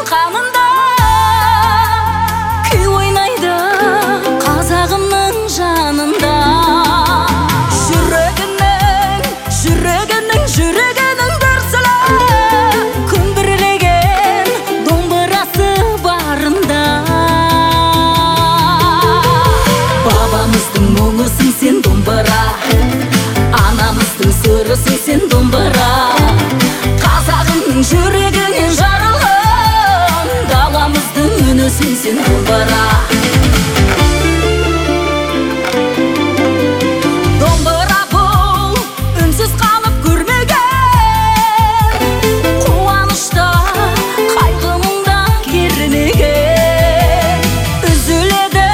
қанында күй ойнайды қазағымның жанында. Жүрегінің дүрсілі күмбірлеген домбырасы барында. Бабамыздың мұңысың сен домбыра, анамыздың сырысың сен домбыра. Қазағымның жүрегінен жарылған даламыздың үнісің сен домбыра. Домбыра бұл үнсіз қалып көрмеген, қуанышта қайғымда кернеген. Үзіледі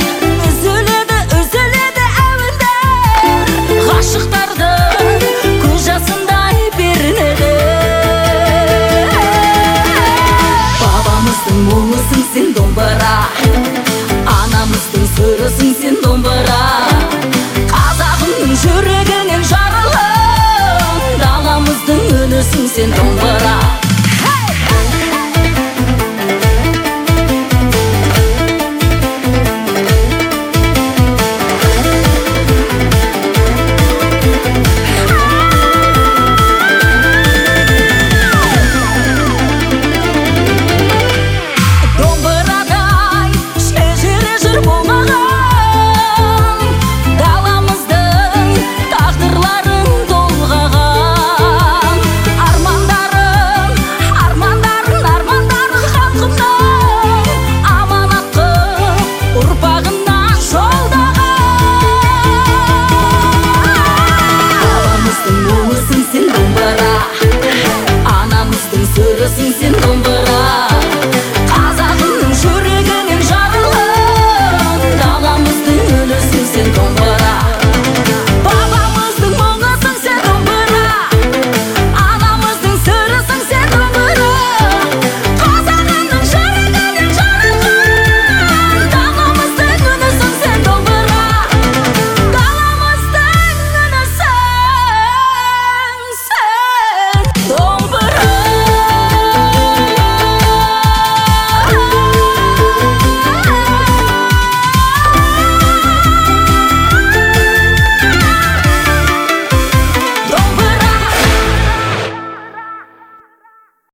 әуендер, ғашықтардың көз жасындай пернеде. Бабамыздың мұңысың сен домбыра, анамыздың сырысың сен домбыра. Қазағымның жүрегінен жарылған даламыздың үнісің сен домбыра. Anamыздың сырысың сен домбыра,